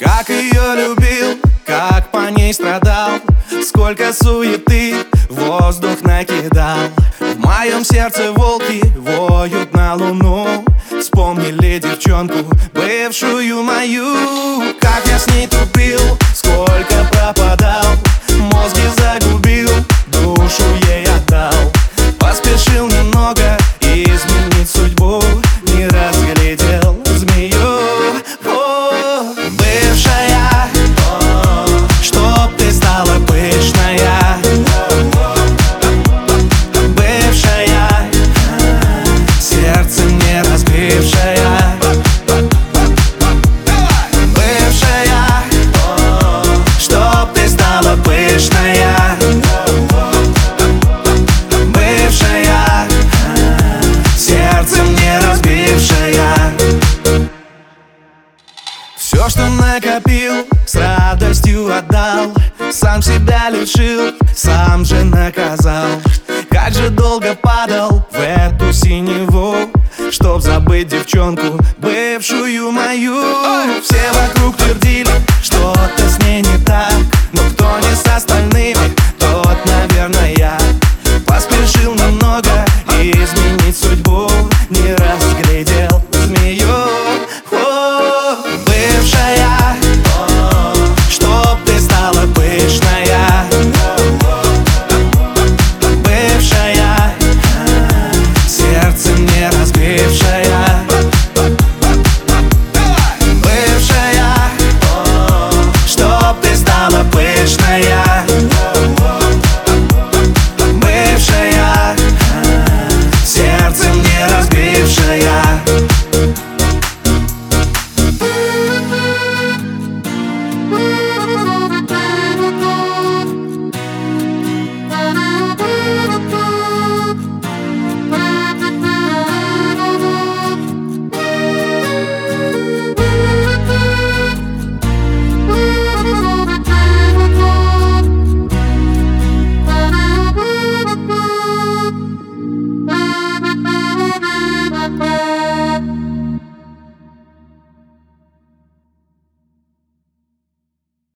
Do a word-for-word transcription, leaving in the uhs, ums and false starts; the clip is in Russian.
Как ее любил, как по ней страдал, сколько суеты воздух накидал. В моем сердце волки воют на луну. Вспомнили девчонку, бывшую мою. Как я с ней тупил, сколько пропадал, мозги загубил, душу ей отдал. Поспешил немного изменить судьбу, не разглядел змею. О, бывшая, чтоб ты стала пышная. Бывшая, сердце не разбившая. Бывшая, чтоб ты стала пышная. Бывшая, сердцем не разбившая. Все, что накопил, с радостью отдал. Сам себя лишил, сам же наказал. Как же долго падал в эту синеву, чтоб забыть девчонку, бывшую мою. Все вокруг твердят: